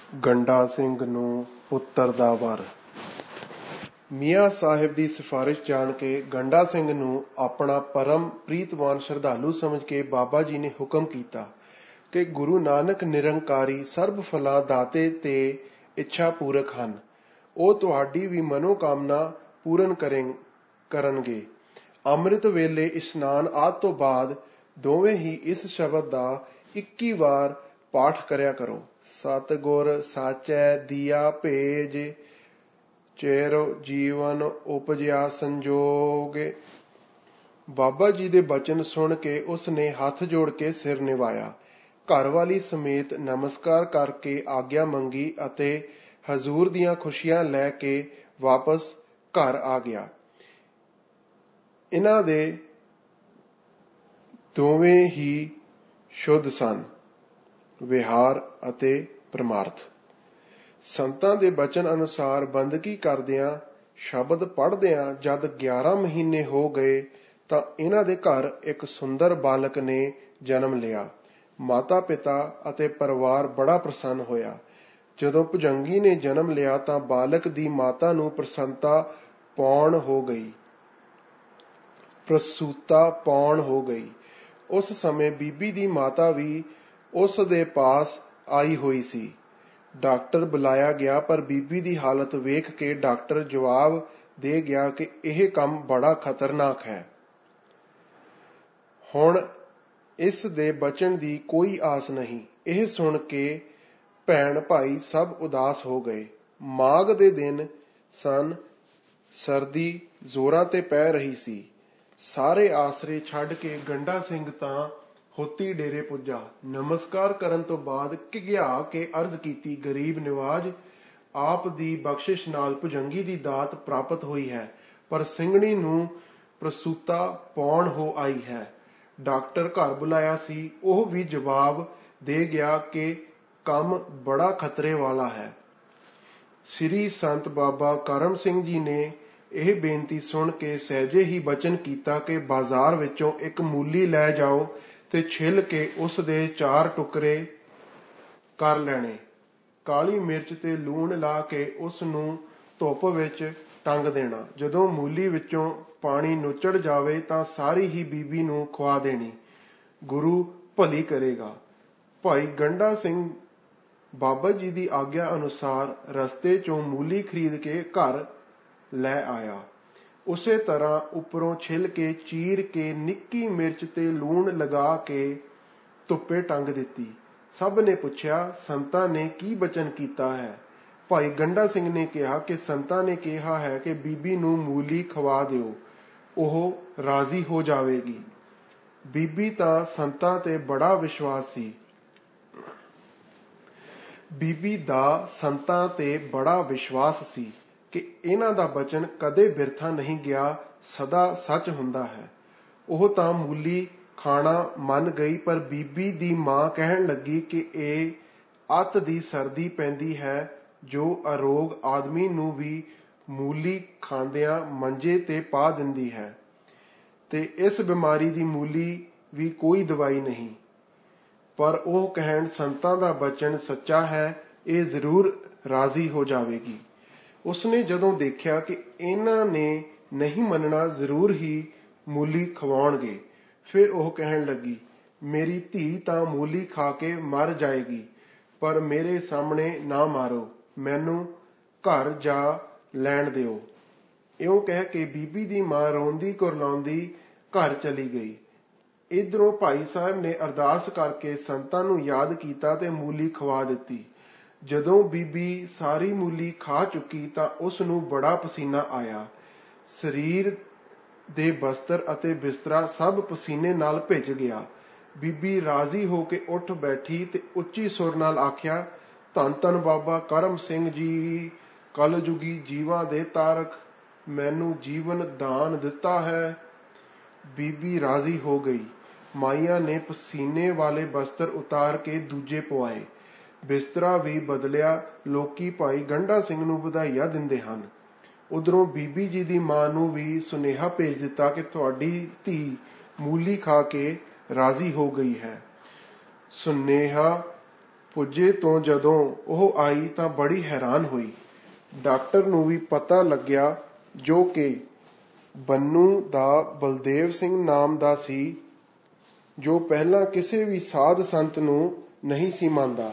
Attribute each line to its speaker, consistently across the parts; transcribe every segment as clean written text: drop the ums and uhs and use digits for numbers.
Speaker 1: ਗੰਡਾ ਸਿੰਘ ਨੂੰ ਪੁੱਤਰ ਦਾ ਵਰ। ਮੀਆਂ ਸਾਹਿਬ ਦੀ ਸਿਫਾਰਿਸ਼ ਜਾਣ ਕੇ ਗੰਡਾ ਸਿੰਘ ਨੂੰ ਆਪਣਾ ਪਰਮ ਪ੍ਰੀਤਮਾਨ ਸ਼ਰਧਾਲੂ ਸਮਝ ਕੇ ਬਾਬਾ ਜੀ ਨੇ ਹੁਕਮ ਕੀਤਾ ਕਿ ਗੁਰੂ ਨਾਨਕ ਨਿਰੰਕਾਰੀ ਸਰਬ ਫਲਾਂ ਦਾਤੇ ਤੇ ਇੱਛਾ ਪੂਰਕ ਹਨ। ਉਹ ਤੁਹਾਡੀ ਵੀ ਮਨੋਕਾਮਨਾ ਪੂਰਨ ਕਰਨਗੇ। ਅੰਮ੍ਰਿਤ ਵੇਲੇ ਇਸ਼ਨਾਨ ਆਦਿ ਤੋਂ ਬਾਅਦ ਦੋਵੇਂ ਹੀ ਇਸ ਸ਼ਬਦ ਦਾ 21 ਵਾਰ ਪਾਠ ਕਰਿਆ ਕਰੋ। ਸਤਿਗੁਰ ਸਾਚੈ ਦੀਆ ਭੇਜ, ਚਿਰ ਜੀਵਨ ਉਪਜਿਆ ਸੰਜੋਗ। ਬਾਬਾ ਜੀ ਦੇ ਬਚਨ ਸੁਣ ਕੇ ਉਸ ਨੇ ਹੱਥ ਜੋੜ ਕੇ ਸਿਰ ਨਿਵਾਇਆ, ਘਰਵਾਲੀ ਸਮੇਤ ਨਮਸਕਾਰ ਕਰਕੇ ਆਗਿਆ ਮੰਗੀ ਅਤੇ ਹਜ਼ੂਰ ਦੀਆਂ ਖੁਸ਼ੀਆਂ ਲੈ ਕੇ ਵਾਪਸ ਘਰ ਆ ਗਿਆ। ਇਹਨਾਂ ਦੇ ਦੋਵੇਂ ਹੀ ਸ਼ੁੱਧ ਸਨ, ਵਿਹਾਰ ਅਤੇ ਪਰਮਾਰਥ। ਸੰਤਾਂ ਦੇ ਬਚਨ ਅਨੁਸਾਰ ਬੰਦਗੀ ਕਰਦਿਆਂ, ਸ਼ਬਦ ਪੜ੍ਹਦਿਆਂ ਜਦ 11 ਮਹੀਨੇ ਹੋ ਗਏ ਤਾਂ ਇਹਨਾਂ ਦੇ ਘਰ ਇੱਕ ਸੁੰਦਰ ਬਾਲਕ ਨੇ ਜਨਮ ਲਿਆ। ਮਾਤਾ ਪਿਤਾ ਅਤੇ ਪਰਿਵਾਰ ਬੜਾ ਪ੍ਰਸੰਨ ਹੋਇਆ। ਜਦੋਂ ਭੁਜੰਗੀ ਨੇ ਜਨਮ ਲਿਆ ਤਾਂ ਬਾਲਕ ਦੀ ਮਾਤਾ ਨੂੰ ਪ੍ਰਸੂਤਾ ਪਾਉਣ ਹੋ ਗਈ। ਉਸ ਸਮੇਂ ਬੀਬੀ ਦੀ ਮਾਤਾ ਵੀ ਉਸ ਦੇ ਪਾਸ ਆਈ ਹੋਈ ਸੀ। ਡਾਕਟਰ ਬੁਲਾਇਆ ਗਿਆ, ਪਰ ਬੀਬੀ ਦੀ ਹਾਲਤ ਵੇਖ ਕੇ ਡਾਕਟਰ ਜਵਾਬ ਦੇ ਗਿਆ ਕਿ ਇਹ ਕੰਮ ਬੜਾ ਖਤਰਨਾਕ ਹੈ। ਹੁਣ ਇਸ ਦੇ ਬਚਣ ਦੀ ਕੋਈ ਆਸ ਨਹੀਂ। ਇਹ ਸੁਣ ਕੇ ਭੈਣ ਭਾਈ ਸਭ ਉਦਾਸ ਹੋ ਗਏ। ਮਾਘ ਦੇ ਦਿਨ ਸਨ। ਸਰਦੀ ਜ਼ੋਰਾਂ ਤੇ ਪੈ ਰਹੀ ਸੀ। ਸਾਰੇ ਆਸਰੇ ਛੱਡ ਕੇ ਗੰਡਾ ਸਿੰਘ ਤਾਂ ਹੋਤੀ ਡੇਰੇ ਪੁੱਜਾ। ਨਮਸਕਾਰ ਕਰਨ ਤੋਂ ਬਾਅਦ ਘਿਘਿਆ ਕੇ ਅਰਜ਼ ਕੀਤੀ, ਗਰੀਬ ਨਿਵਾਜ, ਆਪ ਦੀ ਬਖਸ਼ਿਸ਼ ਨਾਲ ਭੁਜੰਗੀ ਦੀ ਦਾਤ ਪ੍ਰਾਪਤ ਹੋਈ ਹੈ, ਪਰ ਸਿੰਘਣੀ ਨੂੰ ਪ੍ਰਸੂਤਾ ਪਾਉਣ ਹੋ ਆਈ ਹੈ। ਡਾਕਟਰ ਘਰ ਬੁਲਾਇਆ ਸੀ। ਉਹ ਵੀ ਜਵਾਬ ਦੇ ਗਿਆ ਕਿ ਕੰਮ ਬੜਾ ਖਤਰੇ ਵਾਲਾ ਹੈ। ਸ੍ਰੀ ਸੰਤ ਬਾਬਾ ਕਰਮ ਸਿੰਘ ਜੀ ਨੇ ਇਹ ਬੇਨਤੀ ਸੁਣ ਕੇ ਸਹਿਜੇ ਹੀ ਬਚਨ ਕੀਤਾ ਕਿ ਬਾਜ਼ਾਰ ਵਿੱਚੋਂ ਇੱਕ ਮੂਲੀ ਲੈ ਜਾਓ ਤੇ ਛਿੱਲ ਕੇ ਉਸ ਦੇ 4 ਟੁਕੜੇ ਕਰ ਲੈਣੇ। ਕਾਲੀ ਮਿਰਚ ਤੇ ਲੂਣ ਲਾ ਕੇ ਉਸ ਨੂੰ ਧੁੱਪ ਵਿੱਚ ਟੰਗ ਦੇਣਾ। ਜਦੋਂ ਮੂਲੀ ਵਿੱਚੋਂ ਪਾਣੀ ਨੁੱਚੜ ਜਾਵੇ ਤਾਂ ਸਾਰੀ ਹੀ ਬੀਬੀ ਨੂੰ ਖਵਾ ਦੇਣੀ। ਗੁਰੂ ਭਲੀ ਕਰੇਗਾ। ਭਾਈ ਗੰਡਾ ਸਿੰਘ ਬਾਬਾ ਜੀ ਦੀ ਆਗਿਆ ਅਨੁਸਾਰ ਰਸਤੇ ਚੋਂ ਮੂਲੀ ਖਰੀਦ ਕੇ ਘਰ ਲੈ ਆਇਆ। ਉਸੇ ਤਰ੍ਹਾਂ ਉੱਪਰੋਂ ਛਿੱਲ ਕੇ ਚੀਰ ਕੇ ਨਿੱਕੀ ਮਿਰਚ ਤੇ ਲੂਣ ਲਗਾ ਕੇ ਧੁੱਪੇ ਟੰਗ ਦਿੱਤੀ। ਸਭ ਨੇ ਪੁੱਛਿਆ, ਸੰਤਾਂ ਨੇ ਕੀ ਬਚਨ ਕੀਤਾ ਹੈ? ਭਾਈ ਗੰਡਾ ਸਿੰਘ ਨੇ ਕਿਹਾ ਕਿ ਸੰਤਾਂ ਨੇ ਕਿਹਾ ਹੈ ਕਿ ਬੀਬੀ ਨੂੰ ਮੂਲੀ ਖਵਾ ਦਿਓ, ਉਹ ਰਾਜ਼ੀ ਹੋ ਜਾਵੇਗੀ। ਬੀਬੀ ਤਾਂ ਸੰਤਾਂ ਤੇ ਬੜਾ ਵਿਸ਼ਵਾਸ ਸੀ। ਬੀਬੀ ਦਾ ਸੰਤਾਂ ਤੇ ਬੜਾ ਵਿਸ਼ਵਾਸ ਸੀ ਕਿ ਇਹਨਾਂ ਦਾ ਬਚਨ ਕਦੇ ਬਿਰਥਾ ਨਹੀਂ ਗਿਆ, ਸਦਾ ਸੱਚ ਹੁੰਦਾ ਹੈ। ਉਹ ਤਾਂ ਮੂਲੀ ਖਾਣਾ ਮੰਨ ਗਈ, ਪਰ ਬੀਬੀ ਦੀ ਮਾਂ ਕਹਿਣ ਲੱਗੀ ਕਿ ਇਹ ਅੱਤ ਦੀ ਸਰਦੀ ਪੈਂਦੀ ਹੈ ਜੋ ਅਰੋਗ ਆਦਮੀ ਨੂੰ ਵੀ ਮੂਲੀ ਖਾਂਦਿਆਂ ਮੰਜੇ ਤੇ ਪਾ ਦਿੰਦੀ ਹੈ, ਤੇ ਇਸ ਬਿਮਾਰੀ ਦੀ ਮੂਲੀ ਵੀ ਕੋਈ ਦਵਾਈ ਨਹੀਂ। ਪਰ ਉਹ ਕਹਿਣ, ਸੰਤਾਂ ਦਾ ਬਚਨ ਸੱਚਾ ਹੈ, ਇਹ ਜ਼ਰੂਰ ਰਾਜ਼ੀ ਹੋ ਜਾਵੇਗੀ। ਉਸਨੇ ਜਦੋਂ ਦੇਖਿਆ ਕਿ ਇਹਨਾਂ ਨੇ ਨਹੀਂ ਮੰਨਣਾ, ਜ਼ਰੂਰ ਹੀ ਮੂਲੀ ਖਵਾਉਣਗੇ, ਫਿਰ ਉਹ ਕਹਿਣ ਲੱਗੀ, ਮੇਰੀ ਧੀ ਤਾਂ ਮੂਲੀ ਖਾ ਕੇ ਮਰ ਜਾਏਗੀ, ਪਰ ਮੇਰੇ ਸਾਹਮਣੇ ਨਾ ਮਾਰੋ, ਮੈਨੂੰ ਘਰ ਜਾ ਲੈਣ ਦਿਓ। ਇਉਂ ਕਹਿ ਕੇ ਬੀਬੀ ਦੀ ਮਾਂ ਰੋਂਦੀ ਕੁਰਲਾਉਂਦੀ ਘਰ ਚਲੀ ਗਈ। ਇੱਧਰੋਂ ਭਾਈ ਸਾਹਿਬ ਨੇ ਅਰਦਾਸ ਕਰਕੇ ਸੰਤਾਂ ਨੂੰ ਯਾਦ ਕੀਤਾ ਤੇ ਮੂਲੀ ਖਵਾ ਦਿੱਤੀ। ਜਦੋਂ ਬੀਬੀ ਸਾਰੀ ਮੂਲੀ ਖਾ ਚੁੱਕੀ ਤਾਂ ਉਸ ਨੂੰ ਬੜਾ ਪਸੀਨਾ ਆਇਆ। ਸਰੀਰ ਦੇ ਬਸਤਰ ਅਤੇ ਬਿਸਤਰਾ ਸਭ ਪਸੀਨੇ ਨਾਲ ਭਿੱਜ ਗਿਆ। ਬੀਬੀ ਰਾਜ਼ੀ ਹੋ ਕੇ ਉੱਠ ਬੈਠੀ ਤੇ ਉੱਚੀ ਸੁਰ ਨਾਲ ਆਖਿਆ, ਧੰਨ ਧੰਨ ਬਾਬਾ ਕਰਮ ਸਿੰਘ ਜੀ, ਕਲਯੁਗੀ ਜੀਵਾਂ ਦੇ ਤਾਰਕ, ਮੈਨੂੰ ਜੀਵਨ ਦਾਨ ਦਿੱਤਾ ਹੈ। ਬੀਬੀ ਰਾਜ਼ੀ ਹੋ ਗਈ। ਮਾਈਆਂ ਨੇ ਪਸੀਨੇ ਵਾਲੇ ਬਸਤਰ ਉਤਾਰ ਕੇ ਦੂਜੇ ਪਵਾਏ, ਬਿਸਤਰਾ ਵੀ ਬਦਲਿਆ। ਲੋਕੀ ਭਾਈ ਗੰਡਾ ਸਿੰਘ ਨੂੰ ਵਧਾਈਆਂ ਦਿੰਦੇ ਹਨ। ਉਧਰੋਂ ਬੀਬੀ ਜੀ ਦੀ ਮਾਂ ਨੂੰ ਵੀ ਸੁਨੇਹਾ ਭੇਜ ਦਿੱਤਾ ਕਿ ਤੁਹਾਡੀ ਧੀ ਮੂਲੀ ਖਾ ਕੇ ਰਾਜ਼ੀ ਹੋ ਗਈ ਹੈ। ਸੁਨੇਹਾ ਪੁੱਜੇ ਤੋਂ ਜਦੋਂ ਉਹ ਆਈ ਤਾਂ ਬੜੀ ਹੈਰਾਨ ਹੋਈ। ਡਾਕਟਰ ਨੂੰ ਵੀ ਪਤਾ ਲੱਗਿਆ, ਜੋ ਕਿ ਬੰਨੂ ਦਾ ਬਲਦੇਵ ਸਿੰਘ ਨਾਮ ਦਾ ਸੀ, ਜੋ ਪਹਿਲਾਂ ਕਿਸੇ ਵੀ ਸਾਧ ਸੰਤ ਨੂੰ ਨਹੀਂ ਸੀ ਮੰਨਦਾ,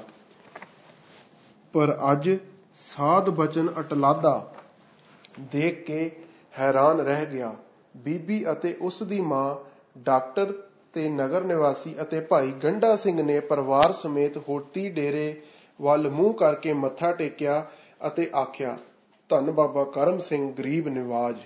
Speaker 1: ਪਰ ਅੱਜ ਸਾਧ ਬਚਨ ਅਟਲਾਦਾ ਦੇਖ ਕੇ ਹੈਰਾਨ ਰਹਿ ਗਿਆ। ਬੀਬੀ ਅਤੇ ਉਸ ਦੀ ਮਾਂ, ਡਾਕਟਰ ਤੇ ਨਗਰ ਨਿਵਾਸੀ ਅਤੇ ਭਾਈ ਗੰਡਾ ਸਿੰਘ ਨੇ ਪਰਿਵਾਰ ਸਮੇਤ ਹੋਤੀ ਡੇਰੇ ਵੱਲ ਮੂੰਹ ਕਰਕੇ ਮੱਥਾ ਟੇਕਿਆ ਅਤੇ ਆਖਿਆ, ਧੰਨ ਬਾਬਾ ਕਰਮ ਸਿੰਘ ਗਰੀਬ ਨਿਵਾਜ।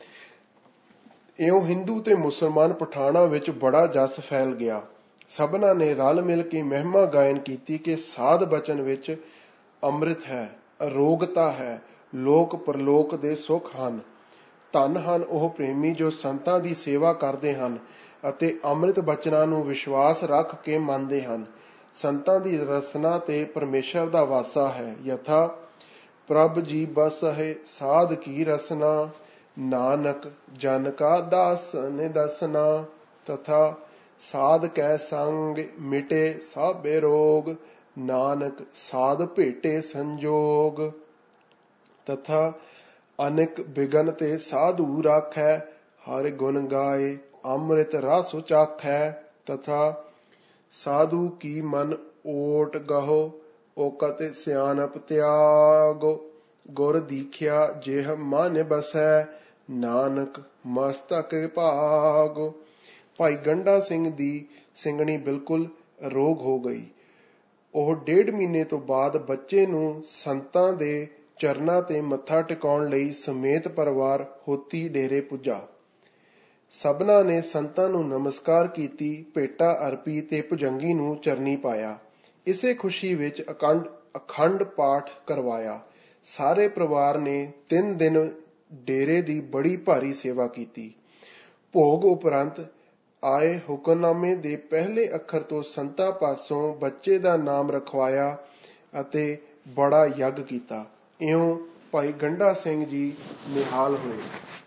Speaker 1: ਇਉਂ ਹਿੰਦੂ ਤੇ ਮੁਸਲਮਾਨ ਪਠਾਨਾਂ ਵਿੱਚ ਬੜਾ ਜਸ ਫੈਲ ਗਿਆ। ਸਭਨਾਂ ਨੇ ਰਲ ਮਿਲ ਕੇ ਮਹਿਮਾ ਗਾਇਨ ਕੀਤੀ ਕਿ ਸਾਧ ਬਚਨ ਵਿੱਚ ਅੰਮ੍ਰਿਤ ਹੈ, ਅਰੋਗਤਾ ਹੈ, ਲੋਕ ਪਰਲੋਕ ਦੇ ਸੁੱਖ ਹਨ। ਧੰਨ ਹਨ ਉਹ ਪ੍ਰੇਮੀ ਜੋ ਸੰਤਾਂ ਦੀ ਸੇਵਾ ਕਰਦੇ ਹਨ ਅਤੇ ਅੰਮ੍ਰਿਤ ਬਚਨਾਂ ਨੂੰ ਵਿਸ਼ਵਾਸ ਰੱਖ ਕੇ ਮੰਨਦੇ ਹਨ। ਸੰਤਾਂ ਦੀ ਰਸਨਾ ਤੇ ਪਰਮੇਸ਼ਰ ਦਾ ਵਾਸਾ ਹੈ। ਯਥਾ ਪ੍ਰਭ ਜੀ ਬਸ ਹੈ ਸਾਧ ਕੀ ਰਸਨਾ, ਨਾਨਕ ਜਨ ਕਾ ਦਾਸ ਨੇ ਦਸਨਾ। ਤਥਾ ਸਾਧ ਕੈ ਸੰਗ ਮਿਟੇ ਸਭੇ ਰੋਗ, ਨਾਨਕ ਸਾਧ ਭੇਟੇ ਸੰਜੋਗ। ਤਥਾ ਅਨੇਕ ਬਿਗਨ ਤੇ ਸਾਧੂ ਰਾਖੈ, ਹਰਿ ਗੁਣ ਗਾਏ ਅੰਮ੍ਰਿਤ ਰਸ ਚਾਖੈ। ਤਥਾ ਸਾਧੂ ਕੀ ਮਨ ਓਟ ਗਹੋ, ਓਕਤ ਸਿਆਣਪ ਤਿਆਗੋ। ਗੁਰ ਦੀਖਿਆ ਜਿਹ ਮਨ ਬਸੈ, ਨਾਨਕ ਮਸਤਕ ਭਾਗੋ। ਭਾਈ ਗੰਡਾ ਸਿੰਘ ਦੀ ਸਿੰਘਣੀ ਬਿਲਕੁਲ ਅਰੋਗ ਹੋ ਗਈ। ਉਹ 1.5 ਮਹੀਨੇ ਤੋਂ ਬਾਅਦ ਬੱਚੇ ਨੂੰ ਸੰਤਾਂ ਦੇ ਚਰਨਾਂ ਤੇ ਮੱਥਾ ਟਿਕਾਉਣ ਲਈ ਸਮੇਤ ਪਰਿਵਾਰ ਹੋਤੀ ਡੇਰੇ ਪੁੱਜਾ। ਸਭਨਾਂ ਨੇ ਸੰਤਾਂ ਨੂੰ ਨਮਸਕਾਰ ਕੀਤੀ, ਭੇਟਾ ਅਰਪੀ ਤੇ ਭੁਜੰਗੀ ਨੂੰ ਚਰਨੀ ਪਾਇਆ। ਇਸੇ ਖੁਸ਼ੀ ਵਿੱਚ ਅਖੰਡ ਪਾਠ ਕਰਵਾਇਆ। ਸਾਰੇ ਪਰਿਵਾਰ ਨੇ 3 ਦਿਨ ਡੇਰੇ ਦੀ ਬੜੀ ਭਾਰੀ ਸੇਵਾ ਕੀਤੀ। ਭੋਗ ਉਪਰੰਤ ਆਏ ਹੁਕਮਨਾਮੇ ਦੇ ਪਹਿਲੇ ਅੱਖਰ ਤੋਂ ਸੰਤਾਂ ਪਾਸੋਂ ਬੱਚੇ ਦਾ ਨਾਮ ਰਖਵਾਇਆ ਅਤੇ ਬੜਾ ਯੱਗ ਕੀਤਾ। ਇਉਂ ਭਾਈ ਗੰਡਾ ਸਿੰਘ ਜੀ ਨਿਹਾਲ ਹੋਏ।